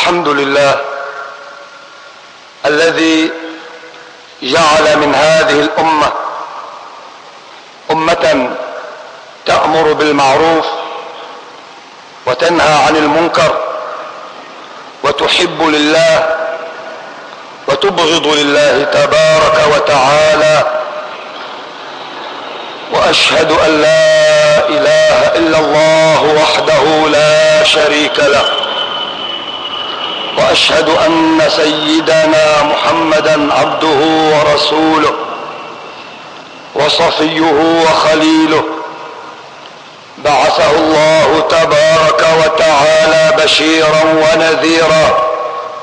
الحمد لله الذي جعل من هذه الأمة أمة تأمر بالمعروف وتنهى عن المنكر وتحب لله وتبغض لله تبارك وتعالى، وأشهد أن لا إله إلا الله وحده لا شريك له، وأشهد أن سيدنا محمدا عبده ورسوله وصفيه وخليله، بعثه الله تبارك وتعالى بشيرا ونذيرا،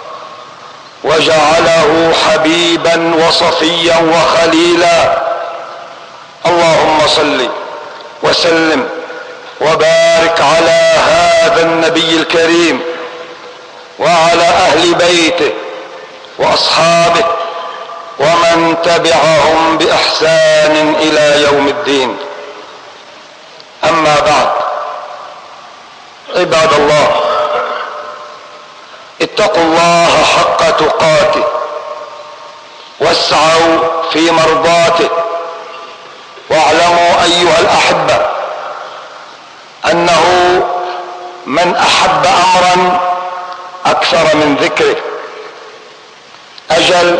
وجعله حبيبا وصفيا وخليلا. اللهم صل وسلم وبارك على هذا النبي الكريم وعلى أهل بيته وأصحابه ومن تبعهم بإحسان إلى يوم الدين. أما بعد، عباد الله، اتقوا الله حق تقاته واسعوا في مرضاته، واعلموا أيها الأحبة أنه من أحب أمرا أكثر من ذكره. أجل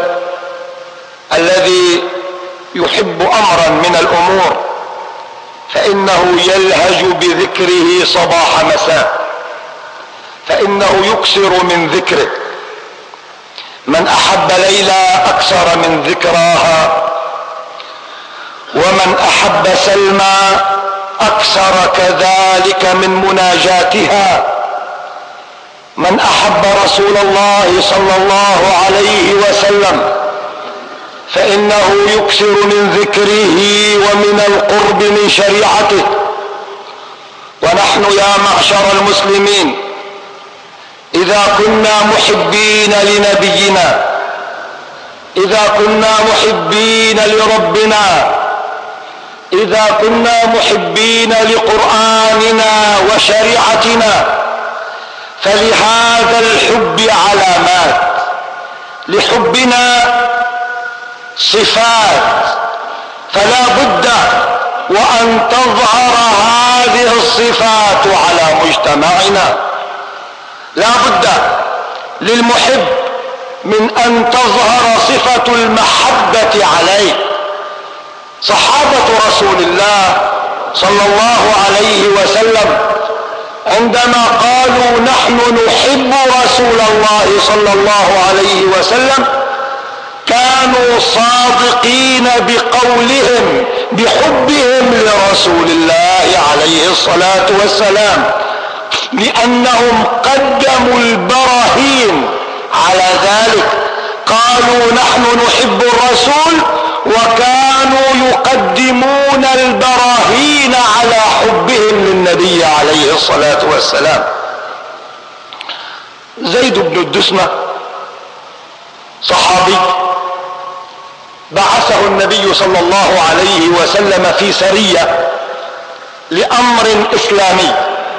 الذي يحب أمرا من الأمور فإنه يلهج بذكره صباح مساء، فإنه يكثر من ذكره. من أحب ليلى أكثر من ذكراها، ومن أحب سلمى أكثر كذلك من مناجاتها. من أحب رسول الله صلى الله عليه وسلم فإنه يكثر من ذكره ومن القرب من شريعته. ونحن يا معشر المسلمين إذا كنا محبين لنبينا، إذا كنا محبين لربنا، إذا كنا محبين لقرآننا وشريعتنا، فلهذا الحب علامات، لحبنا صفات، فلا بد وأن تظهر هذه الصفات على مجتمعنا. لا بد للمحب من أن تظهر صفة المحبة عليه. صحابة رسول الله صلى الله عليه وسلم عندما قالوا نحن نحب رسول الله صلى الله عليه وسلم كانوا صادقين بقولهم بحبهم لرسول الله عليه الصلاة والسلام، لأنهم قدموا البراهين على ذلك. قالوا نحن نحب الرسول وكانوا يقدمون البراهين على حبهم للنبي عليه الصلاة والسلام. زيد بن الدسنة صحابي بعثه النبي صلى الله عليه وسلم في سرية لأمر إسلامي،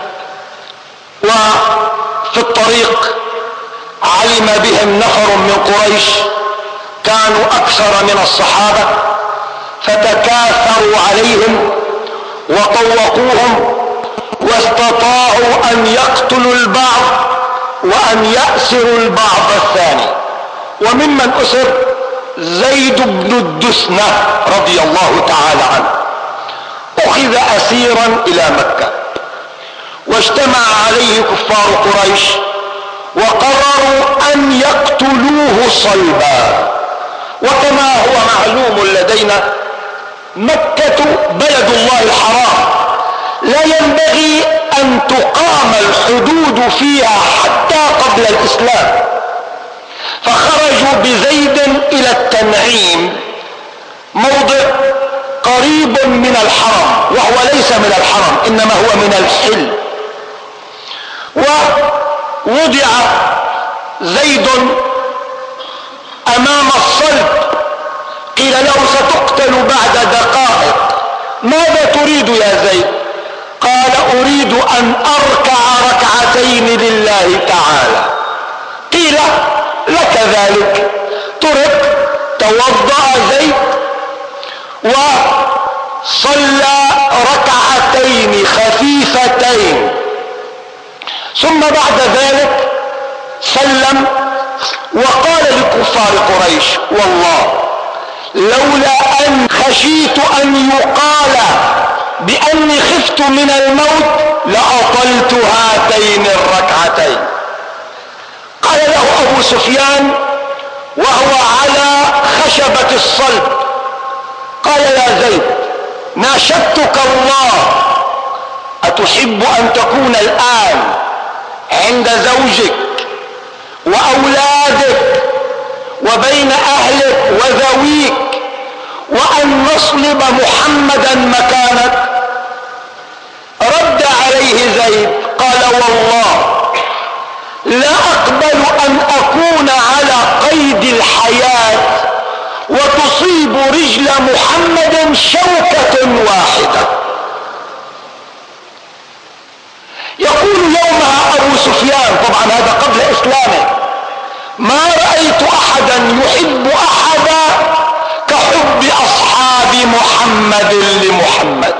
وفي الطريق علم بهم نفر من قريش كانوا أكثر من الصحابة، فتكاثروا عليهم وطوقوهم، واستطاعوا أن يقتلوا البعض وأن يأسروا البعض الثاني. وممن أسر زيد بن الدسنة رضي الله تعالى عنه، أخذ أسيرا إلى مكة، واجتمع عليه كفار قريش وقرروا أن يقتلوه صلبا. وكما هو معلوم لدينا، مكة بلد الله الحرام، لا ينبغي أن تقام الحدود فيها حتى قبل الإسلام. فخرجوا بزيد إلى التنعيم، موضع قريب من الحرم، وهو ليس من الحرم إنما هو من الحل. ووضع زيد أمام الصلب، قيل له ستقتل بعد دقائق، ماذا تريد يا زيد؟ قال أريد أن أركع ركعتين لله تعالى. قيل لك ذلك. ترك، توضأ زيد وصلى ركعتين خفيفتين، ثم بعد ذلك سلم وقال لكفار قريش: والله لولا أن خشيت أن يقال بأني خفت من الموت لأطلت هاتين الركعتين. قال له أبو سفيان وهو على خشبة الصلب: قال يا زيد، ناشدتك الله، أتحب أن تكون الآن عند زوجك وأولادك وبين أهلك وذويك وأن نصلب محمدا مكانك؟ رد عليه زيد قال: والله لا أقبل أن أكون على قيد الحياة وتصيب رجل محمد شوكة واحدة. يقول يومها أبو سفيان، طبعا هذا قبل إسلامه: ما رأيت أحدا يحب أحدا كحب أصحاب محمد لمحمد.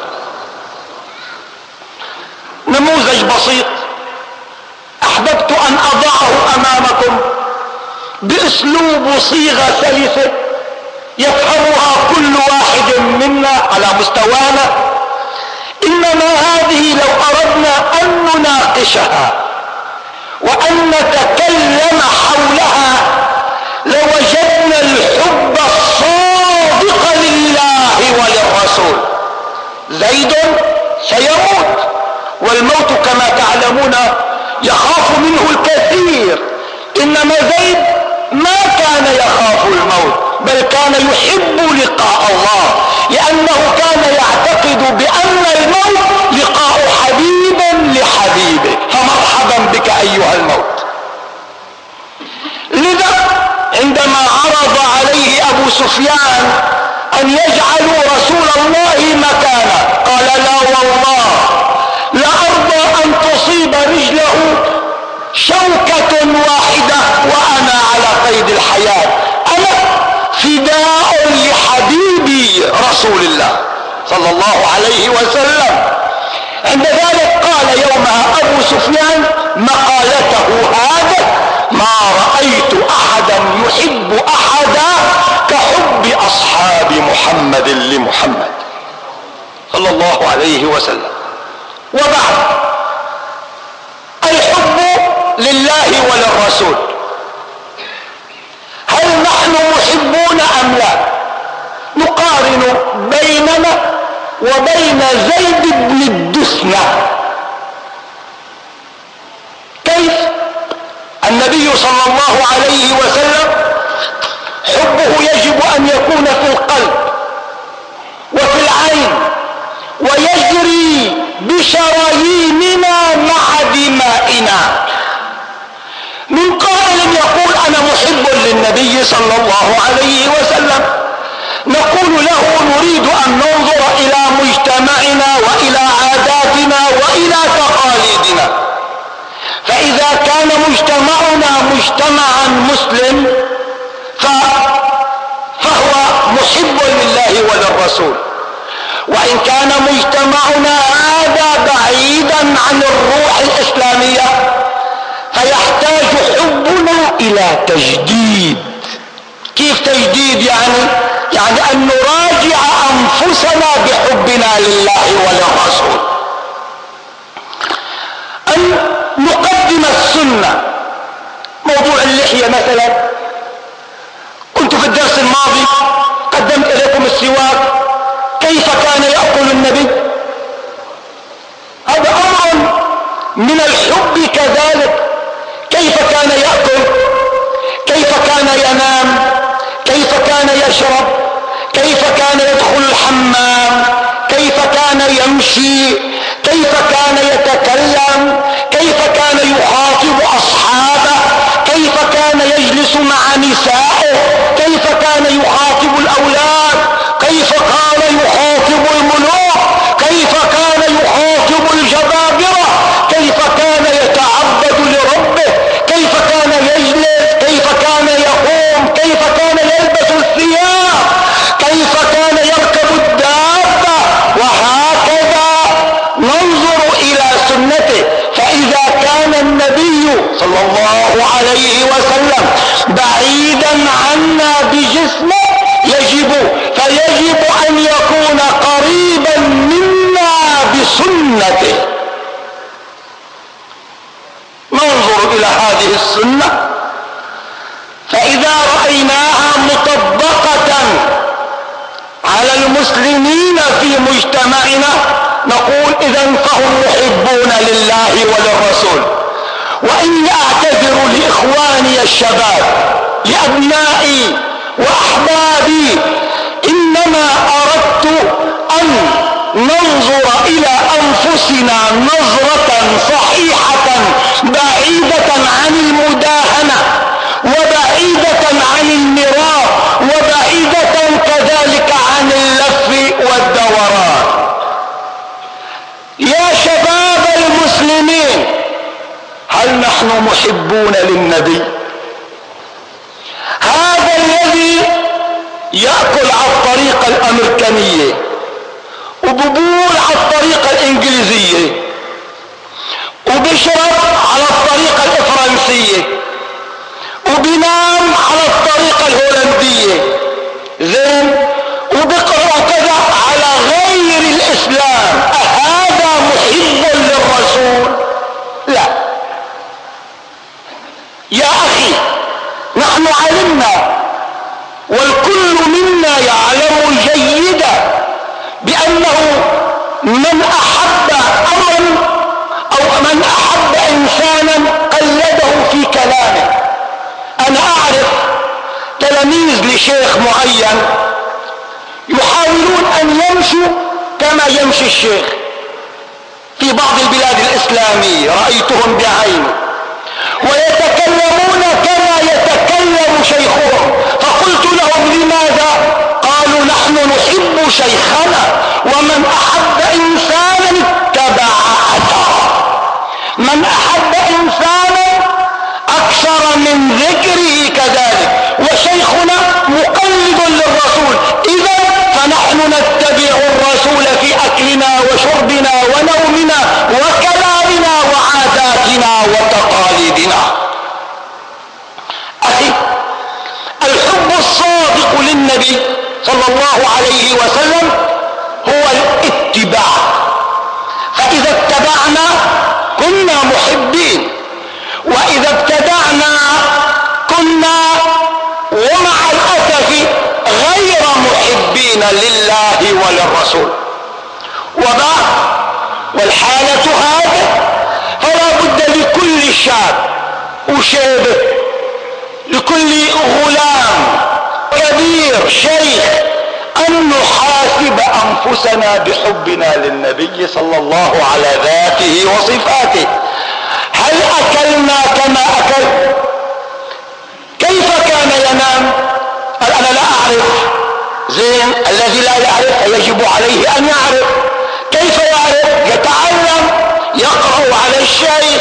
نموذج بسيط أحببت أن أضعه أمامكم بأسلوب وصيغة سلسة يفهمها كل واحد منا على مستوانا. إنما هذه لو أردنا أن نناقشها وأن نتكلم حولها لوجدنا الحب الصادق لله وللرسول. زيد سيموت، والموت كما تعلمون يخاف منه الكثير، إنما زيد ما كان يخاف الموت، بل كان يحب لقاء الله، لأنه كان يعتقد بأن الموت لقاء حبيب لحبيبه، فمرحبا بك أيها الموت. لذا عندما عرض عليه أبو سفيان أن يجعلوا رسول الله مكانه قال: لا والله لا أرضى أن تصيب رجله شوكة واحدة وأنا على قيد الحياة، أنا فداء لحبيبي رسول الله صلى الله عليه وسلم. عند ذلك قال يومها أبو سفيان مقالته هذا: ما رأيت أحدا يحب أحدا كحب أصحاب محمد لمحمد صلى الله عليه وسلم. وبعد، الحب لله وللرسول، هل نحن محبون أم لا؟ نقارن بيننا وبين زيد بن الدثنة. كيف؟ النبي صلى الله عليه وسلم حبه يجب أن يكون في القلب وفي العين ويجري بشراييننا مع دمائنا. من قائل يقول: أنا محب للنبي صلى الله عليه وسلم، نقول له: نريد أن ننظر إلى مجتمعنا وإلى عاداتنا وإلى تقاليدنا، فإذا كان مجتمعنا مجتمعا مسلم فهو محب لله وللرسول، وإن كان مجتمعنا هذا بعيدا عن الروح الإسلامية فيحتاج حبنا إلى تجديد. كيف تجديد؟ يعني أن نراجع أنفسنا بحبنا لله وللرسول، أن نقدم السنة. موضوع اللحية مثلا، كنت في الدرس الماضي قدمت إليكم السواك، كيف كان يأكل النبي؟ هذا أمر من الحب كذلك. كيف كان يأكل؟ كيف كان ينام؟ كيف كان يشرب؟ كيف كان يدخل الحمام؟ كيف كان يمشي؟ كيف كان يتكلم؟ كيف كان يخاطب أصحابه؟ كيف كان يجلس مع نسائه؟ كيف كان يخاطب الأولاد؟ كيف كان يخاطب الملوك؟ كيف كان يخاطب الجبابرة؟ كيف كان يتعبد لربه؟ كيف كان صلى الله عليه وسلم بعيدا عنا بجسمه فيجب أن يكون قريبا منا بسنته. ننظر إلى هذه السنة، فإذا رأيناها مطبقة على المسلمين في مجتمعنا نقول إذن فهم محبون لله وللرسول. وإني أعتذر لإخواني الشباب، لأبنائي وأحبابي، إنما أردت أن ننظر إلى أنفسنا نظرة صحيحة بعيدة عن المداهنة وبعيدة عن المراء وبعيدة كذلك عن اللف والدوران. يا شباب المسلمين، هل نحن محبون للنبي؟ هذا الذي يأكل على الطريقة الأمريكانية وببول على الطريقة الإنجليزية وبشرب على الطريقة الفرنسية وبنام على الطريقة الهولندية زين وبقرأ كذا على غير الإسلام، أهذا محب للرسول؟ لا يا أخي، نحن علمنا والكل منا يعلم جيدا بأنه من أحب أمرا أو من أحب إنسانا قلده في كلامه. أنا أعرف تلاميذ لشيخ معين يحاولون أن يمشوا كما يمشي الشيخ في بعض البلاد الإسلامية، رأيتهم بعيني، ويتكلمون كما يتكلم شيخهم. فقلت لهم لماذا؟ قالوا نحن نحب شيخنا، ومن أحب إنسانا اتبع أثره. من أحب إنسانا أكثر من ذكره كذلك، وشيخنا مقلد للرسول، إذا فنحن نتبع الرسول في أكلنا وشربنا ونومنا وكلامنا وعاداتنا وتقاليدنا. أخي، الحب الصادق للنبي صلى الله عليه وسلم هو الاتباع. فإذا اتبعنا كنا محبين، وإذا ابتدعنا كنا ومع الأسف غير محبين لله وللرسول. والحالة هذه فلا بد لكل شاب وشيبه، لكل غلام كبير شيخ، أن نحاسب أنفسنا بحبنا للنبي صلى الله على ذاته وصفاته. هل أكلنا كما أكل؟ كيف كان ينام؟ قال أنا لا أعرف. زين، الذي لا يعرف يجب عليه أن يعرف. كيف يعرف؟ يتعلم، يقرأ على الشيخ.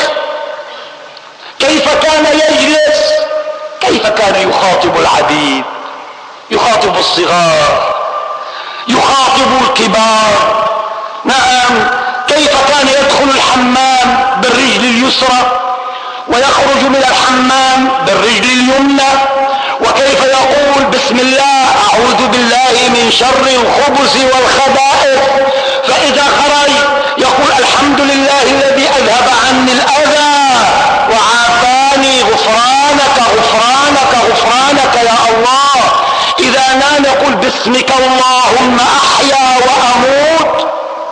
كيف كان يجلس؟ كيف كان يخاطب العبيد، يخاطب الصغار، يخاطب الكبار؟ نعم. كيف كان يدخل الحمام بالرجل اليسرى ويخرج من الحمام بالرجل اليمنى؟ وكيف يقول بسم الله أعوذ بالله من شر الخبث والخبائث؟ فإذا خرج يقول الحمد لله الذي أذهب عني الأذى وعافاني، غفرانك غفرانك غفرانك يا الله. إذا نام يقول باسمك اللهم أحيا وأموت،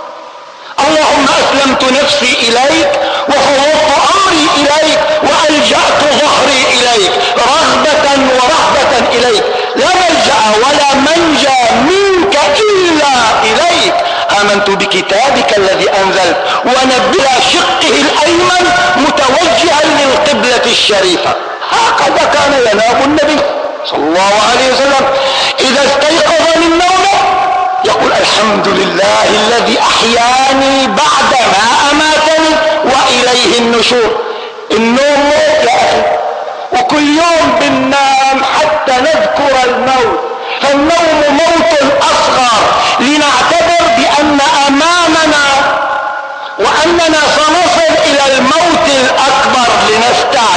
اللهم أسلمت نفسي إليك وفوضت أمري إليك وألجأت ظهري إليك رغبة ورهبة إليك، لا ملجأ ولا منجى منك إلا إليك. آمنت بكتابك الذي أنزلت ونبئ شقه الأيمن متوجها للقبلة الشريفة. هكذا كان ينام النبي صلى الله عليه وسلم. إذا استيقظ من نومه يقول الحمد لله الذي أحياني بعدما أماتني وإليه النشور. النوم موت يا أخي، وكل يوم بننام حتى نذكر الموت، فالنوم موت أصغر لنعتبر بأن أمامنا وأننا سنصل إلى الموت الأكبر لنستعد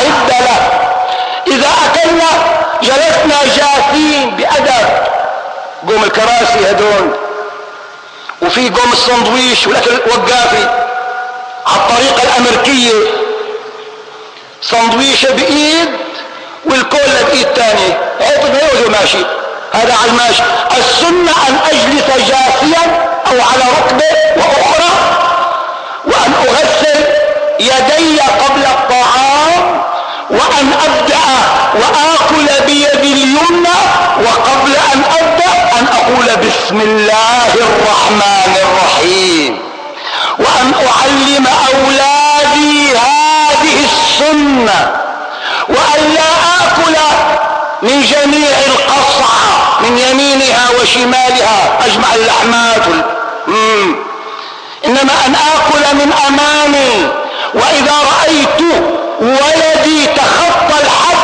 الكراسي هدول، وفي قوم السندويش والاكل الوقافي على الطريقة الامريكية، سندويشة بايد والكولا بايد تانية، حط بيوزه ماشي، هذا على الماشي. السنة ان اجلس جاثيا او على ركبة واخرى، وان اغسل يدي قبل الطعام، وان ابدأ واكل بيدي اليمنى، وقبل ان ابدأ ان اقول بسم الله الرحمن الرحيم، وان اعلم اولادي هذه السنة، وان لا اكل من جميع القصعة من يمينها وشمالها اجمع اللحمات انما ان اكل من امامي. واذا رأيت ولدي تخطى الحد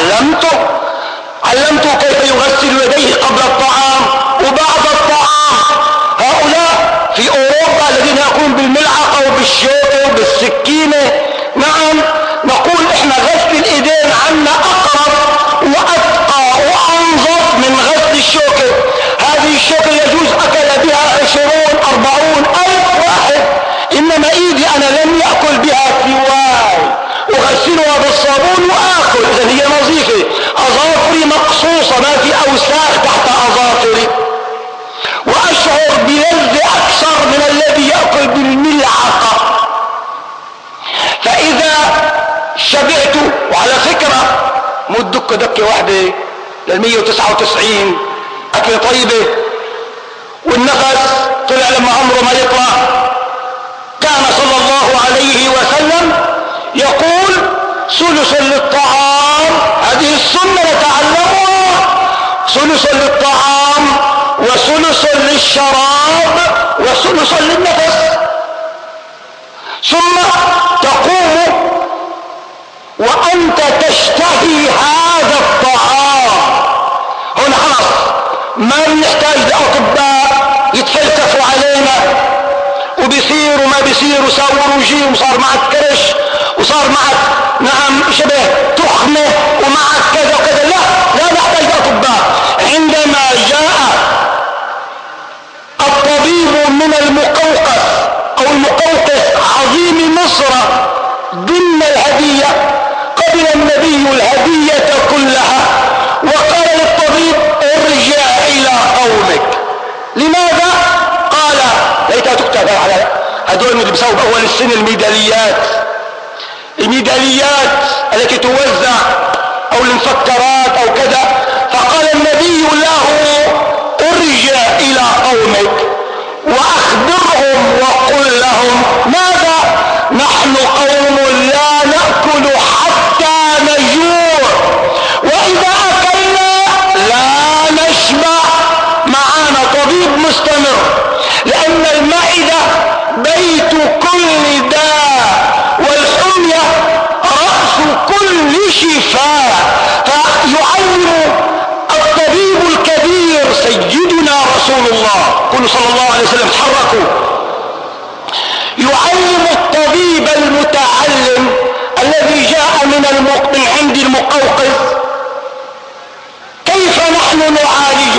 علمته كيف يغسل يديه قبل الطعام وبعد الطعام. هؤلاء في اوروبا الذين يأكلون بالملعقة وبالشوكة وبالسكينة، نعم نقول احنا غسل الايدين عنا اقرب واتقى وانظف من غسل الشوكة. هذه الشوكة يجوز اكل بها 20-40 الف واحد، انما ايدي انا لم يأكل بها سواي، اغسلها بالصابون واكل، اذا هي نظيفة. اظافري مقصوصة، ما في اوساخ تحت اظافري، واشعر بلذة اكثر من الذي يأكل بالملعقة. فاذا شبعت، وعلى فكرة مو دكة واحدة لل199 اكلة طيبة، والنفس طلع لما عمره ما يطلع. كان صلى الله عليه وسلم يقول ثلث للطعام، هذه السنة نتعلمها، ثلث للطعام وثلث للشراب وثلث للنفس. ثم تقوم وأنت تشتهي هذا الطعام. هنا خلاص ما بنحتاج لأطباء يتفلسفوا علينا وبيصير وما بيصير، وصار وجيه وصار معك كرش وصار معك نعم شبه تخمة ومعك كذا وكذا. لا نحتاج لأطباء. عندما جاء الطبيب من المقوقس او المقوقس عظيم مصر ضمن الهدية، قبل النبي الهدية كلها وقال للطبيب ارجع الى قومك. لماذا؟ قال ليتها تكتب على هدول اللي بيسووا باول السنة الميداليات التي توزع او المفكرات او كذا. فقال النبي له ارجع الى قومك واخبرهم وقل لهم ماذا؟ نحن قوم لا نأكل حتى نجوع، واذا اكلنا لا نشبع. معانا طبيب مستمر، لان المعدة بيت كل داء، والحمية رأس كل شفاء. فيعلم الطبيب الكبير سيدنا رسول الله، قل صلى الله عليه وسلم تحركوا، يعلم الطبيب المتعلم الذي جاء من عند المقوقس كيف نحن نعالج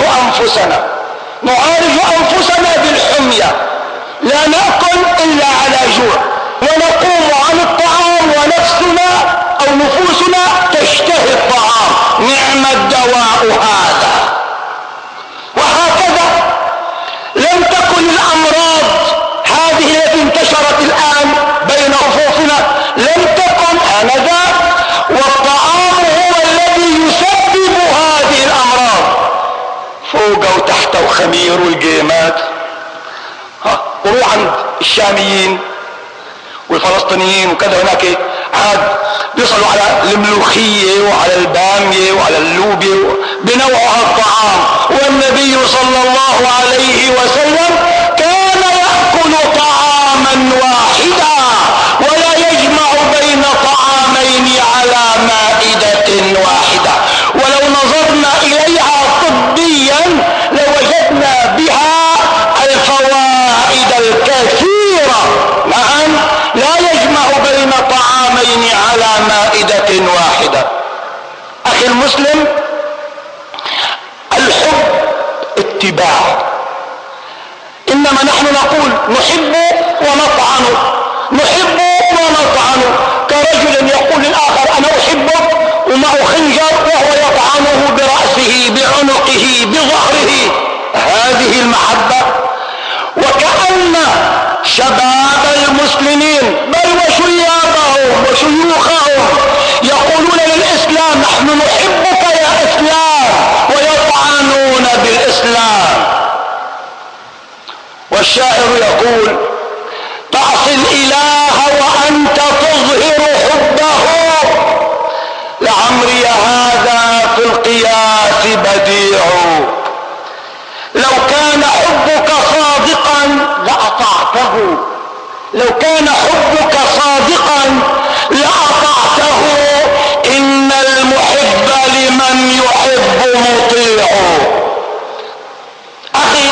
أنفسنا بالحمية. لا نأكل إلا على جوع، ونقوم عن الطعام ونفسنا أو نفوسنا تشتهي الطعام. نعم الدواء هذا. وهكذا لم تكن الأمراض هذه التي انتشرت الآن بين صفوفنا لم تكن آنذاك، والطعام هو الذي يسبب هذه الأمراض. فوق وتحت وخمير والجيمات. وروح عند الشاميين والفلسطينيين وكذا، هناك عاد بيصلوا على الملوخية وعلى البامية وعلى اللوبية بنوعها الطعام. والنبي صلى الله عليه وسلم كان يأكل طعاما واحدا ولا يجمع بين طعامين على مائدة واحدة. ولو نظرنا إليها طبيا لوجدنا بها الفوائد الكثيرة. نعم لا يجمع بين طعامين على مائدة واحدة. أخي المسلم، الحب اتباع. انما نحن نقول نحب ونطعن، نحب ونطعن، كرجل يقول للآخر انا احبك ومعه خنجر وهو يطعنه برأسه بعنقه بظهره. هذه المحبة. وكأن شباب المسلمين بل وشيابهم وشيوخهم يقولون للإسلام نحن نحبك يا إسلام، ويطعنون بالإسلام. والشاعر يقول تعصي الإله وأنت تظهر حبه، لعمري هذا في القياس بديع. لو كان حبك صادقا لأطعته، لو كان حبك صادقا لأطعته، إن المحب لمن يحب مطيع. أخي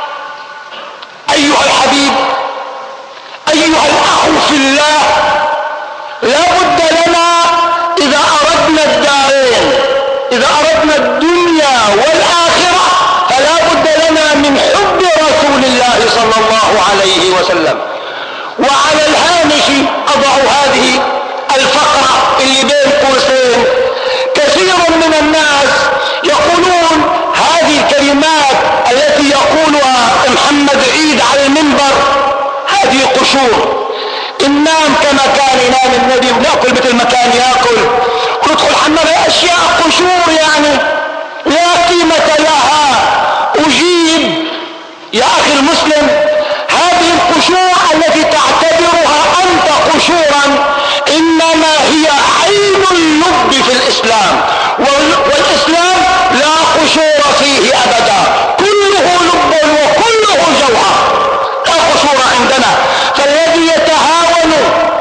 أيها الحبيب أيها الأخ في الله، لا بد لنا إذا أردنا الدارين، إذا أردنا الدنيا والآخرة، فلا بد لنا من حب رسول الله صلى الله عليه وسلم. وعلى الهامش أضع هذه الفقرة اللي بين قوسين. كثير من الناس يقولون هذه الكلمات التي يقولها محمد عيد على المنبر هذه قشور. ننام كما كان ينام النبي، ونأكل مثل ما كان يأكل، وندخل حمام، أشياء قشور يعني لا قيمة لها. أجيب يا أخي المسلم، هذه القشور التي تعتبرها أنت قشورا إنما هي عين اللب في الإسلام، والإسلام لا قشور فيه أبدا، كله لب وكله جوهر، لا قشور عندنا. فالذي يتهاون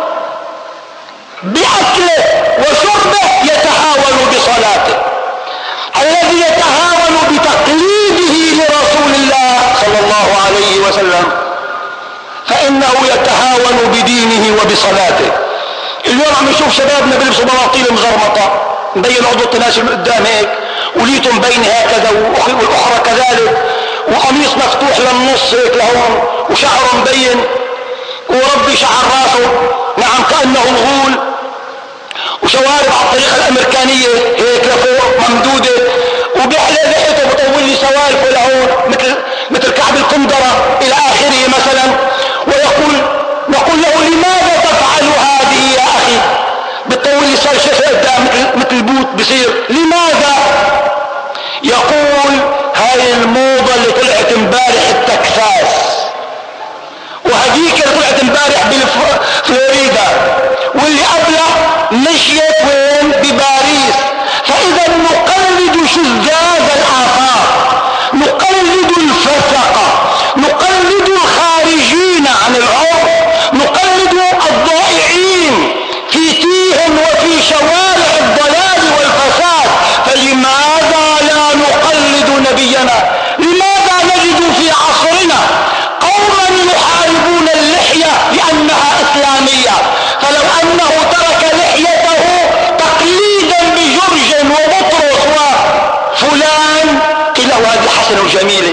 بأكله وشربه يتهاون بصلاته، الذي يتهاون بتقليده لرسول الله صلى الله عليه وسلم فإنه يتهاون بدينه وبصلاته. اليوم عم نشوف شبابنا بيلبسوا بناطيل مزرمطة، مبين عضو التناسل من قدام هيك، وليته مبين هكذا والأخرى كذلك، وقميص مفتوح للنص هيك لهون، وشعره مبين، وربي شعر راسه نعم كأنه الغول، وشوارب على الطريقة الأمريكانية هيك لفوق ممدودة، وبيحلى لحيته بطول لي سوالفه لهون مثل كعب القندرة إلى آخره مثلا. نقول له لماذا تفعل هذه يا أخي؟ بتطول لي صار شفه قدام مثل بوت بصير، لماذا؟ يقول هاي الموضة اللي طلعت امبارح التكساس، وهديك اللي طلعت امبارح بفلوريدا، واللي قبلها مشيت وين؟ بباريس. فإذا نقلد شذاذ الآفاق، نقلد الفسقة، نقلد الخارجين عن العرف، نقلد الضائعين في تيهم وفي شوارع الضلال والفساد. فلماذا لا نقلد نبينا؟ لماذا نجد في عصرنا قوما يحاربون اللحية لأنها إسلامية؟ فلو أنه ترك لحيته تقليدا بجرج وبطرس وفلان قيل هذه حسنة وجميلة.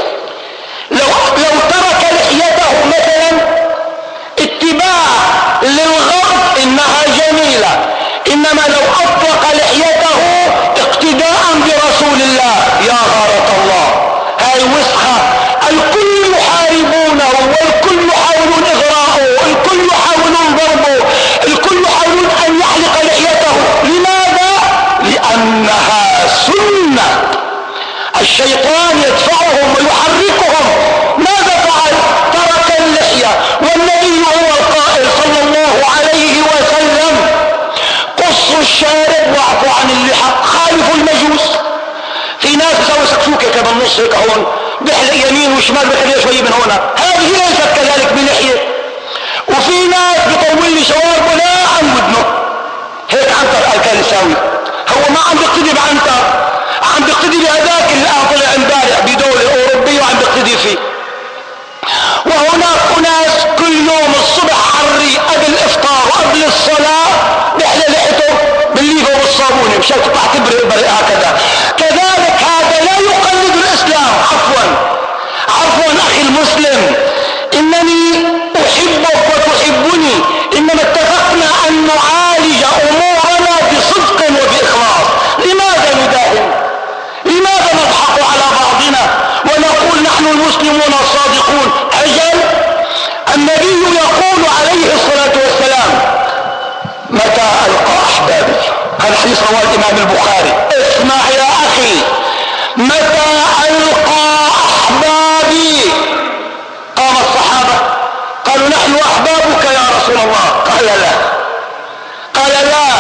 لو ترك لحيته مثلا اتباع للغرب إنها جميلة، إنما لو أطلق لحيته اقتداء برسول الله يا غارة الله، هاي وسخة. الكل يحاربونه، والكل يحاولون إغراءه، الكل يحاولون ضربه، الكل يحاولون أن يحلق لحيته. لماذا؟ لأنها سنة. الشيطان يدفعهم ويحركهم. ماذا فعل؟ ترك اللحية، والنبي هو القائل صلى الله عليه وسلم قصوا الشارب واعفوا عن اللحى، خالفوا المجوس. في ناس يسوي سكسوكة كده بالنص هيك هون، بيحلق يمين وشمال بخليه شوي من هنا، هذه ليست كذلك بلحية. وفي ناس بيطول لي شواربه لا عن ودنه هيك عنتر كان يساوي، هو ما عم بيقتدي بعنتر، عم بيقتدي بهذاك اللي طلع امبارح بدولة أوروبية وعم بيقتدي فيه. وهناك أناس كل يوم الصبح حري قبل الإفطار وقبل الصلاة بيحلى لحيته بالليفة والصابونة مشان تطلع تبرق هكذا. كذلك هذا لا يقلد الإسلام، عفوا المسلمون الصادقون. أجل النبي يقول عليه الصلاة والسلام: متى ألقى أحبابي؟ هذا حديث رواه الإمام البخاري. اسمع يا أخي، متى ألقى أحبابي؟ قام الصحابة قالوا: نحن أحبابك يا رسول الله. قال: لا. قال: لا،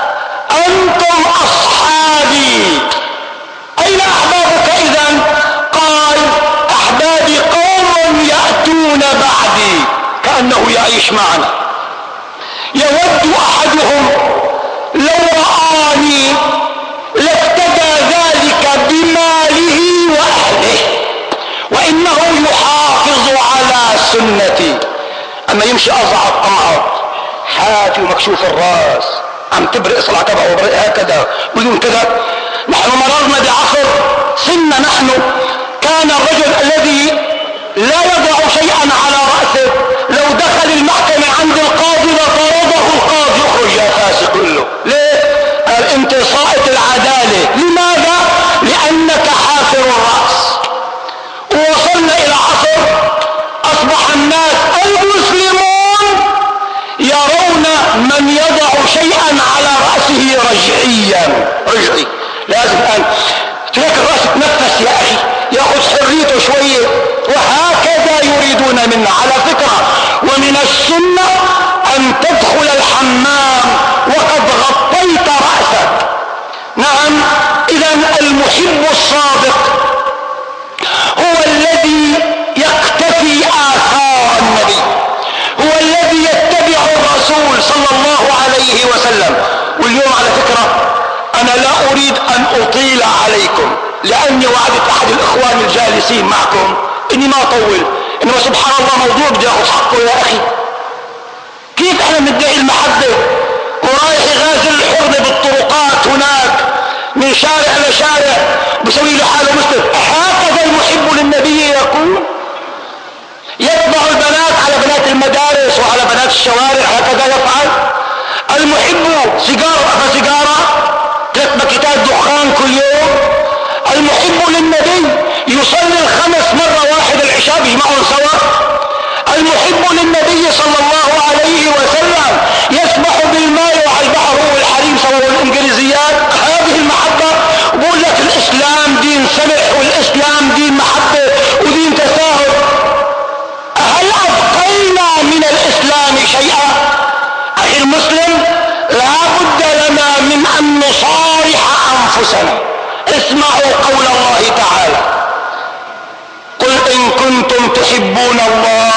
أنتم أصحابي. أين أحبابك إذن؟ قال: أحبابي قوم يأتون بعدي. كأنه يعيش معنا. يود أحدهم لو رآني لافتدى ذلك بماله وأهله، وإنه يحافظ على سنتي. أما يمشي أزعط أمعط حافي ومكشوف الرأس، عم تبرئ صلع تبعه هكذا بدون كذا. نحن مررنا بعصر سنة، نحن كان الرجل الذي لا يضع شيئا على رأسه لو دخل المحكمة عند القاضي لطرده القاضي: اخرج يا فاسق. له ليه؟ قال: انت سائط العدالة. لماذا؟ لأنك حافر الرأس. ووصلنا إلى عصر أصبح الناس المسلمون يرون من يضع شيئا على رأسه رجعي. لازم الآن ترك الرأس تنفس يا أخي، يأخذ حريته شوية، وهكذا يريدون منا. على فكرة، ومن السنة أن تدخل الحمام وقد غطيت رأسك. نعم، إذن المحب الصادق هو الذي يقتفي آثار النبي، هو الذي يتبع الرسول صلى الله عليه وسلم. واليوم على فكرة أنا لا أريد أن أطيل عليكم، لأني وعدت أحد الإخوان الجالسين معكم إني ما أطول، إنما سبحان الله موضوع بدي أخذ حقه يا أخي. كيف إحنا ندعي المحبة ورايح يغازل الحرمة بالطرقات هناك من شارع لشارع بسوي له حاله مسلم؟ هكذا المحب للنبي يكون؟ يتبع البنات على بنات المدارس وعلى بنات الشوارع، هكذا يفعل؟ المحب سيجارة 3 باكيتات دخان كل يوم. المحب للنبي يصلي 5 مرة واحد العشاء بيجمعهم سوا. المحب للنبي صلى الله عليه وسلم يسبح بالماء وعلى البحر هو الحريم سوا والانجليزيات. هذه المحبة. بقول لك الإسلام دين سمح، والإسلام دين محبة ودين تساهل. هل أبقينا من الإسلام شيئا؟ أخي المسلم، لا بد لنا من أن نصارح أنفسنا. اسمعوا قول الله تعالى: قل إن كنتم تحبون الله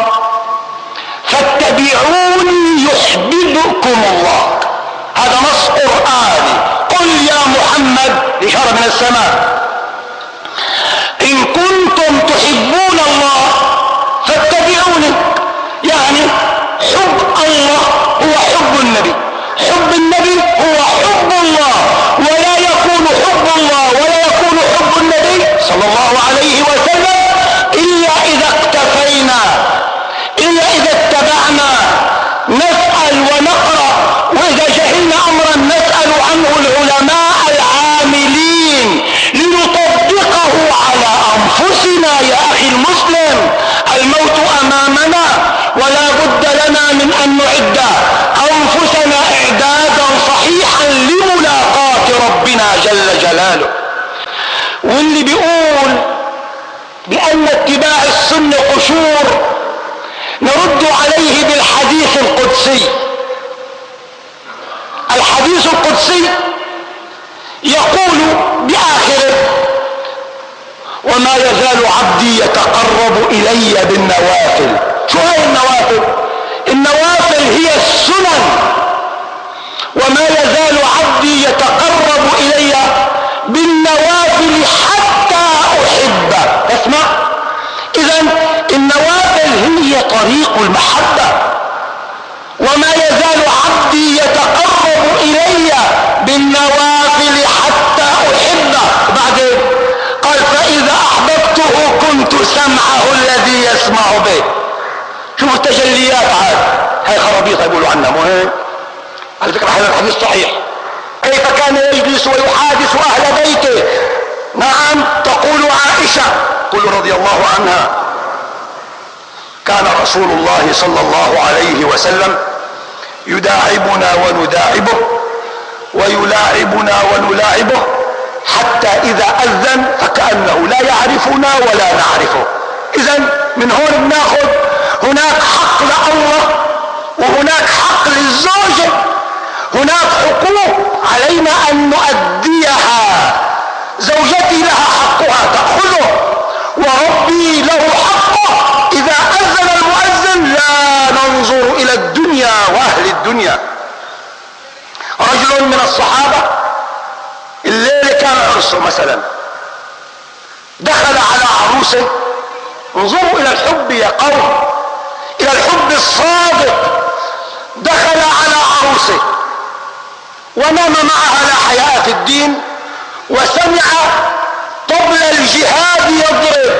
فاتبعوني يحببكم الله. هذا نص قرآني. قل يا محمد، إشارة من السماء، إن كنتم تحبون الله فاتبعوني. يعني حب الله هو حب النبي، حب النبي هو حب الله، ولا يكون حب الله ولا يكون حب النبي صلى الله عليه وسلم إلا إذا اقتفينا، إلا إذا اتبعنا. نسأل ونقرأ، وإذا جهلنا أمرا نسأل عنه العلماء العاملين لنطبقه على أنفسنا. يا أخي المسلم، الموت أمامنا، ولا بد لنا من أن نعد أنفسنا إعدادا صحيحا لملاقاة ربنا جل جلاله. واللي بيقول بأن اتباع السنة قشور نرد عليه بالحديث القدسي. الحديث القدسي يقول بآخره: وما يزال عبدي يتقرب إلي بالنوافل. شو هي النوافل؟ النوافل هي السنن. وما يزال عبدي يتقرب إلي بالنوافل حتى أحبه. اسمع، إذن النوافل هي طريق المحبة. وما يزال عبدي يتقرب إلي بالنوافل حتى أحبه. بعدين قال: فإذا أحببته كنت سمعه الذي يسمع به. شوف التجليات عاد، هاي خرابيط يقولوا عنها، مهم. على فكرة هذا الحديث صحيح. كيف كان يجلس ويحادث أهل بيته نعم. تقول عائشة قل رضي الله عنها: كان رسول الله صلى الله عليه وسلم يداعبنا ونداعبه ويلاعبنا ونلاعبه حتى إذا أذن فكأنه لا يعرفنا ولا نعرفه. إذن من هون بناخذ هناك حق لله وهناك حق للزوجة، هناك حقوق علينا أن نؤديها. زوجتي لها حقها تأخذه، وربي له حقه. إذا أذن المؤذن لا ننظر إلى الدنيا وأهل الدنيا. رجل من الصحابة الليلة كان عرسه مثلا، دخل على عروسه. انظروا إلى الحب يا قوم، إلى الحب الصادق. دخل على عروسه ونام معها لا حياء في الدين، وسمع طبل الجهاد يضرب،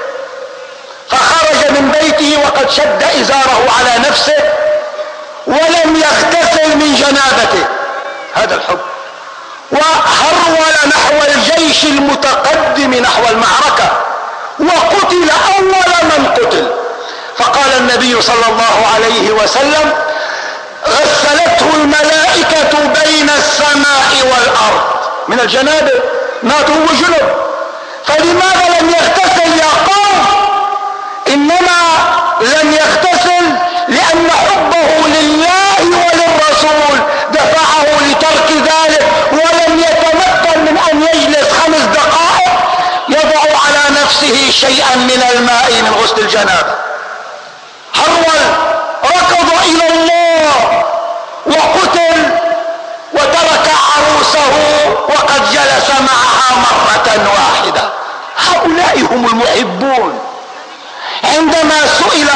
فخرج من بيته وقد شد إزاره على نفسه ولم يغتسل من جنابته. هذا الحب. وهرول نحو الجيش المتقدم نحو المعركة، وقتل أول من قتل. فقال النبي صلى الله عليه وسلم: غسلته الملائكة بين السماء والأرض من الجنابة، مات هو جنب. فلماذا لم يغتسل يا قوم؟ إنما لم يغتسل لأن حبه لله وللرسول دفعه لترك ذلك، ولم يتمكن من أن يجلس 5 دقائق يضع على نفسه شيئا من الماء من غسل الجنابة. هرول ركض إلى الله وقتل، وترك عروسه وقد جلس معها مرة واحدة. هؤلاء هم المحبون. عندما سئل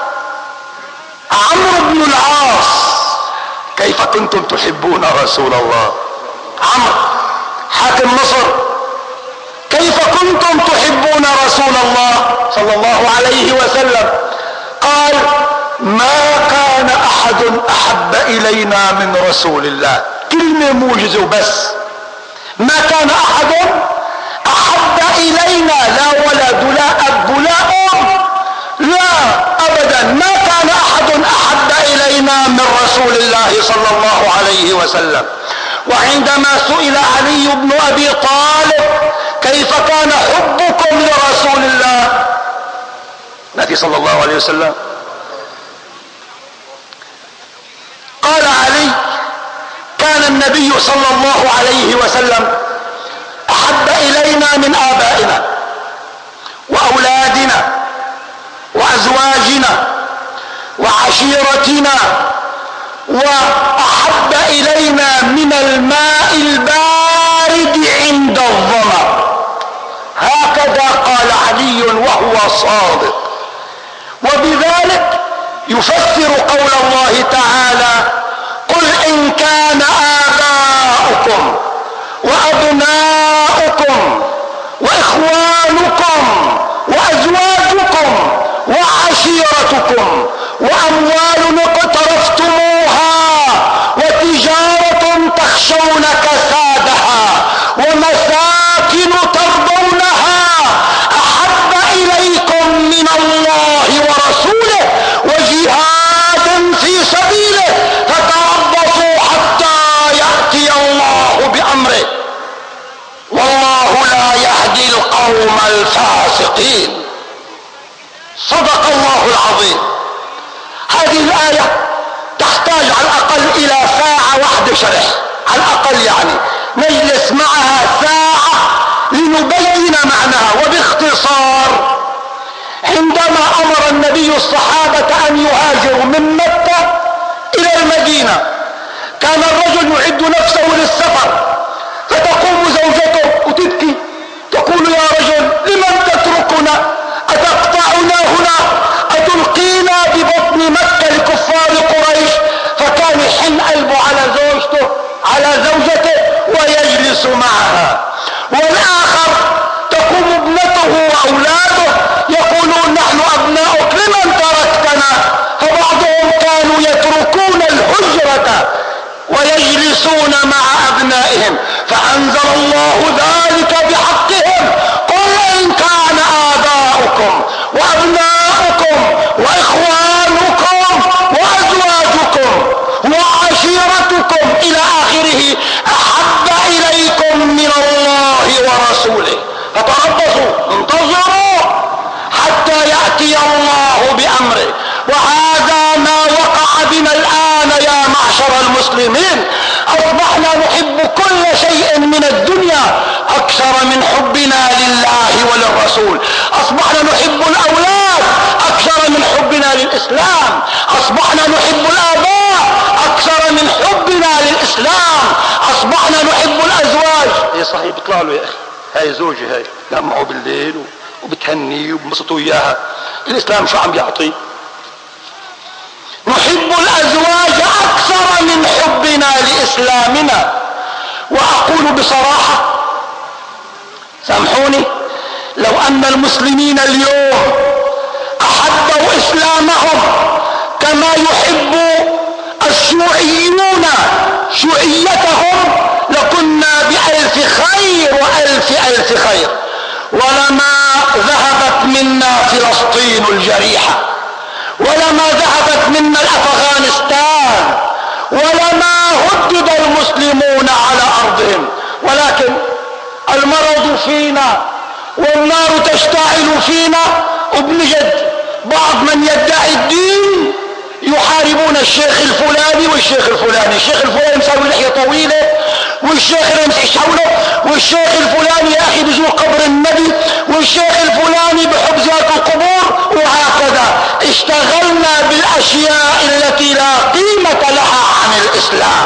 عمرو بن العاص: كيف كنتم تحبون رسول الله؟ عمرو حاكم مصر: كيف كنتم تحبون رسول الله صلى الله عليه وسلم؟ قال: ما كان أحد أحب إلينا من رسول الله. كلمة موجزة وبس. ما كان أحد أحب إلينا، لا ولد لا أب لا أم، لا أبدا. ما كان أحد أحب إلينا من رسول الله صلى الله عليه وسلم. وعندما سئل علي بن أبي طالب: كيف كان حبكم لرسول الله؟ النبي صلى الله عليه وسلم قال علي: كان النبي صلى الله عليه وسلم أحب إلينا من آبائنا وأولادنا وأزواجنا وعشيرتنا، وأحب إلينا من الماء البارد عند الظمأ. هكذا قال علي وهو صادق. وبذلك يفسر قول الله تعالى: قل إن كان آباؤكم وأبناؤكم وإخوانكم وأزواجكم وعشيرتكم وأموال اقترفتموها وتجارة تخشون كسادها ومساكن ترضونها أحب إليكم من الله ورسوله وجهاد في سبيله فتربصوا حتى يأتي الله بأمره والله لا يهدي القوم الفاسقين. صدق الله العظيم. هذه الآية تحتاج على الأقل إلى ساعة واحدة شرح، على الأقل يعني نجلس معها ساعة لنبين معناها. وباختصار، عندما أمر النبي الصحابة أن يهاجروا من مكة إلى المدينة، كان الرجل يعد نفسه للسفر، فتقوم زوجته وتبكي تقول: يا رجل لمن تتركنا؟ أتقطعنا هنا؟ أتلقينا ببطن مكة لكفار قريش؟ فكان يحن قلبه على زوجته على زوجته ويجلس معها. والآخر تقوم ابنته وأولاده يقولون: نحن أبناؤك لمن تركتنا؟ فبعضهم كانوا يتركون الهجرة ويجلسون مع أبنائهم، فأنزل الله ذلك بحقهم ونساؤكم وأبناؤكم وإخوانكم وأزواجكم وعشيرتكم إلى آخره أحب إليكم من الله ورسوله، فتربصوا انتظروا حتى يأتي الله بأمره. وهذا ما وقع بنا الآن يا معشر المسلمين. أصبحنا نحب كل شيء من الدنيا أكثر من حبنا لله وللرسول. أصبحنا نحب الأولاد أكثر من حبنا للإسلام. أصبحنا نحب الآباء أكثر من حبنا للإسلام. أصبحنا نحب الأزواج. إيه صحيح، بيطلع له يا أخي هاي زوجي، هاي لمعه بالليل وبتهنيه وبنبسطوا إياها. الإسلام شو عم يعطي؟ نحب الأزواج أكثر من حبنا لإسلامنا. وأقول بصراحة، سامحوني، لو أن المسلمين اليوم أحبوا إسلامهم كما يحب الشيوعيون شيوعيتهم لكنا بألف خير وألف خير. ولما ذهبت منا فلسطين الجريحة، ولما ذهبت منا أفغانستان، ولما هدد المسلمون على أرضهم. ولكن المرض فينا والنار تشتعل فينا، وبنجد بعض من يدعي الدين يحاربون الشيخ الفلاني والشيخ الفلاني. الشيخ الفلاني مسوي لحية طويلة، والشيخ اللي يمسح حوله، والشيخ الفلاني يا أخي بزور قبر النبي، والشيخ الفلاني بحب زيارة القبور. وهكذا اشتغلنا بالأشياء التي لا قيمة لها عن الإسلام.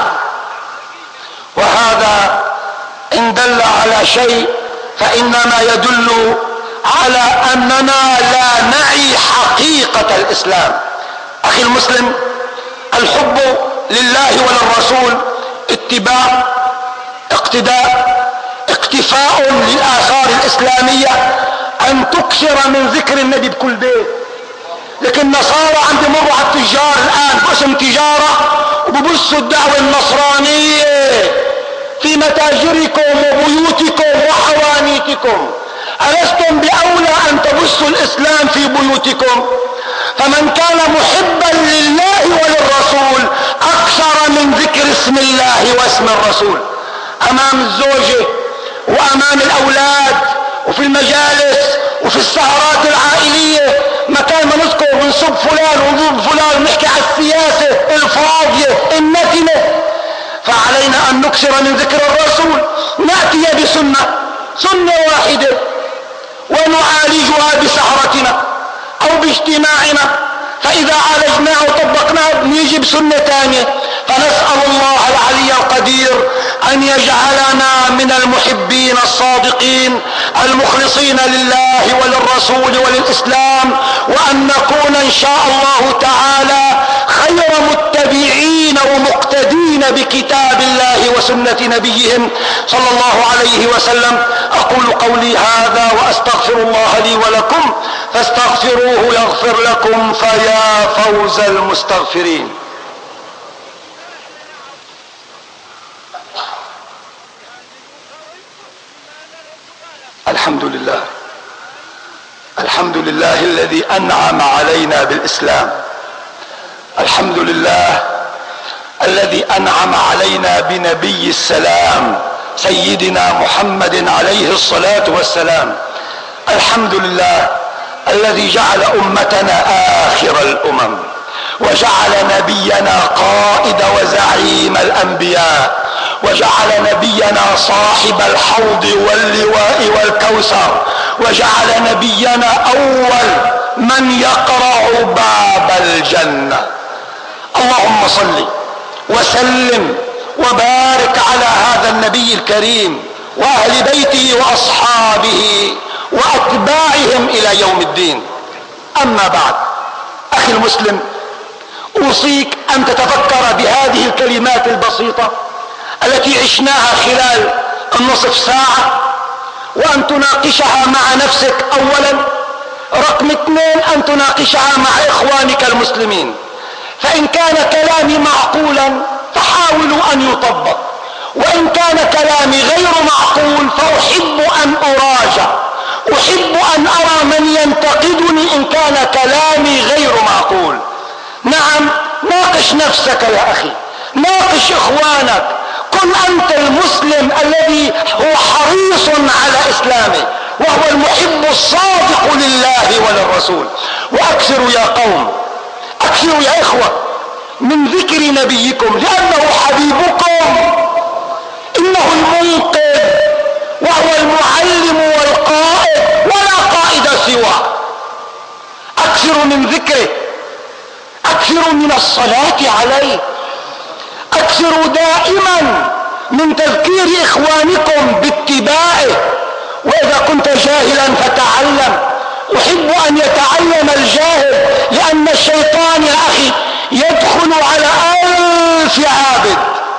وهذا إن دل على شيء فإنما يدل على أننا لا نعي حقيقة الإسلام. أخي المسلم، الحب لله وللرسول اتباع، اقتداء، اقتفاء للآثار الإسلامية، أن تكثر من ذكر النبي بكل بيت. لكن النصارى عم بيمروا على التجار الآن باسم تجارة وببثوا الدعوة النصرانية في متاجركم وبيوتكم وحوانيتكم. ألستم بأولى أن تبثوا الإسلام في بيوتكم؟ فمن كان محبا لله وللرسول أكثر من ذكر اسم الله واسم الرسول أمام الزوجة وأمام الأولاد وفي المجالس وفي السهرات العائلية، مكان ما نذكر ونسب فلان ونضرب فلان ونحكي على السياسة الفاضية النتنة. فعلينا أن نكثر من ذكر الرسول، نأتي سنة واحدة ونعالجها بسهرتنا أو باجتماعنا، فإذا عالجناها وطبقناها نيجي بسنة ثانية. فنسأل الله العلي القدير أن يجعلنا من المحبين الصادقين المخلصين لله وللرسول وللإسلام، وأن نكون إن شاء الله تعالى خير متبعين ومقتدين بكتاب الله وسنة نبيهم صلى الله عليه وسلم. أقول قولي هذا وأستغفر الله لي ولكم، فاستغفروه يغفر لكم، فيا فوز المستغفرين. الحمد لله، الحمد لله الذي أنعم علينا بالإسلام. الحمد لله الذي أنعم علينا بنبي السلام سيدنا محمد عليه الصلاة والسلام. الحمد لله الذي جعل أمتنا آخر الأمم، وجعل نبينا قائد وزعيم الأنبياء، وجعل نبينا صاحب الحوض واللواء والكوثر، وجعل نبينا أول من يقرع باب الجنة. اللهم صل وسلم وبارك على هذا النبي الكريم وأهل بيته وأصحابه وأتباعهم إلى يوم الدين. أما بعد، أخي المسلم، أوصيك أن تتفكر بهذه الكلمات البسيطة التي عشناها خلال النصف ساعة، وأن تناقشها مع نفسك أولا. رقم 2، أن تناقشها مع إخوانك المسلمين. فإن كان كلامي معقولا فحاولوا أن يطبق، وإن كان كلامي غير معقول فأحب أن أراجع، أحب أن أرى من ينتقد ينتقدني إن كان كلامي غير معقول. نعم، ناقش نفسك يا أخي، ناقش إخوانك، كن أنت المسلم الذي هو حريص على إسلامه وهو المحب الصادق لله وللرسول. وأكثروا يا قوم، أكثروا يا إخوة من ذكر نبيكم لأنه حبيبكم، إنه المنقذ وهو المعلم والقائد ولا قائد سواه. أكثروا من ذكره، أكثروا من الصلاة عليه، أكثروا دائما من تذكير إخوانكم باتباعه. وإذا كنت جاهلا فتعلم. أحب أن يتعلم الجاهل، لأن الشيطان يا أخي يدخل على 1000 عابد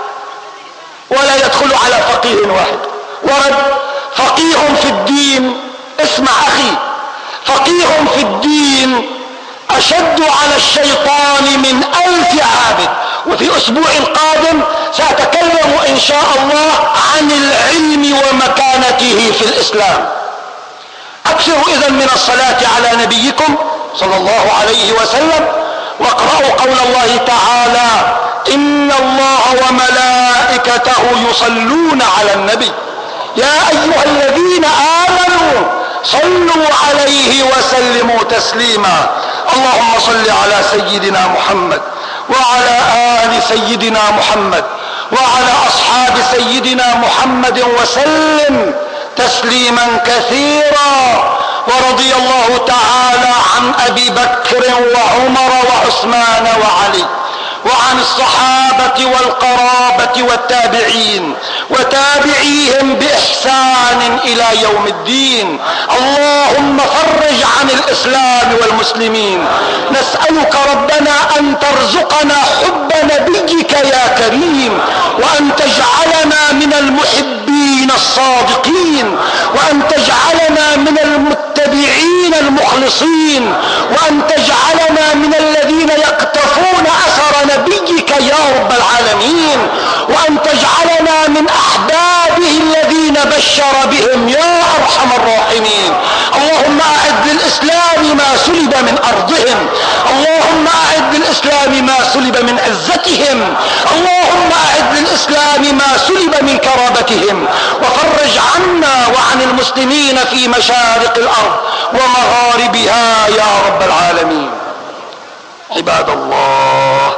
ولا يدخل على فقيه واحد. ورد فقيه في الدين، اسمع أخي، فقيه في الدين أشد على الشيطان من 1000 عابد. وفي الأسبوع القادم سأتكلم إن شاء الله عن العلم ومكانته في الإسلام. أكثروا إذن من الصلاة على نبيكم صلى الله عليه وسلم، واقرأوا قول الله تعالى: إن الله وملائكته يصلون على النبي يا أيها الذين آمنوا صلوا عليه وسلموا تسليما. اللهم صل على سيدنا محمد وعلى آل سيدنا محمد وعلى أصحاب سيدنا محمد وسلم تسليما كثيرا. ورضي الله تعالى عن أبي بكر وعمر وعثمان وعلي، وعن الصحابة والقرابة والتابعين وتابعيهم بإحسان إلى يوم الدين. اللهم فرج عن الإسلام والمسلمين. نسألك ربنا أن ترزقنا حب نبيك يا كريم، وأن تجعلنا من المحبين الصادقين، وأن تجعلنا من المتبعين المخلصين، وأن تجعلنا من الذين يقتفون أثر نبيك يا رب العالمين، وأن تجعلنا من أحبابه الذين بشر بهم يا أرحم الراحمين. اللهم أعد للإسلام ما سلب من أرضهم، اللهم أعد للإسلام ما سلب من عزتهم، اللهم أعد للإسلام ما سلب من كرامتهم، وفرج عنا وعن المسلمين في مشارق الأرض ومغاربها يا رب العالمين. عباد الله،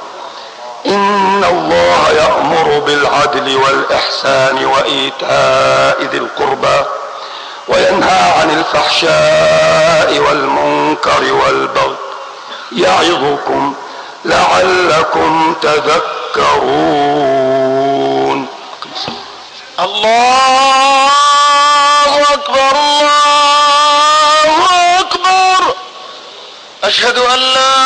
إن الله يأمر بالعدل والإحسان وإيتاء ذي القربى وينهى عن الفحشاء والمنكر والبغي يعظكم لعلكم تذكرون. الله أكبر، الله أكبر. أشهد أن لا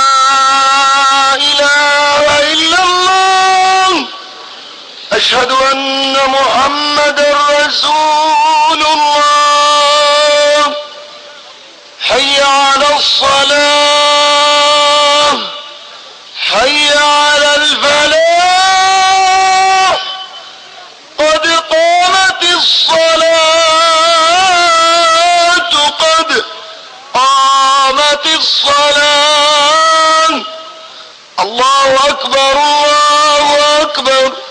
إله إلا الله، أشهد أن محمدا رسول الله. حي على الصلاة، حي على الفلاح، قد قامت الصلاة، قد قامت الصلاة. الله أكبر، الله أكبر.